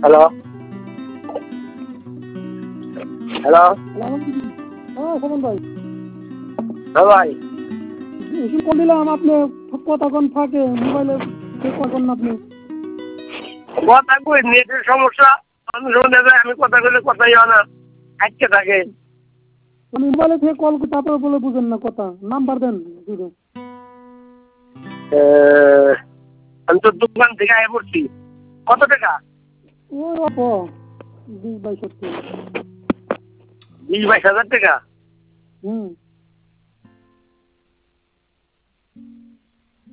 Hello hello হ্যাঁ সমন ভাই, হ্যাঁ ভাই, এসে কল দিলাম, আপনি কতক্ষণ থাকে মোবাইলে কখন আপনি কথা কই নেটের সমস্যা। আমি শুনে যায়, আমি কথা কইলে কথাই হয় না, আটকে থাকে। আমি মোবাইলে থেকে কল করি, তারপরে বলে বুঝেন না কথা, নাম্বার দেন দিবে। আমি তো দোকান থেকে আয় পড়ছি। কত টাকা? ওই অপ 20-22 20-22 হাজার টাকা।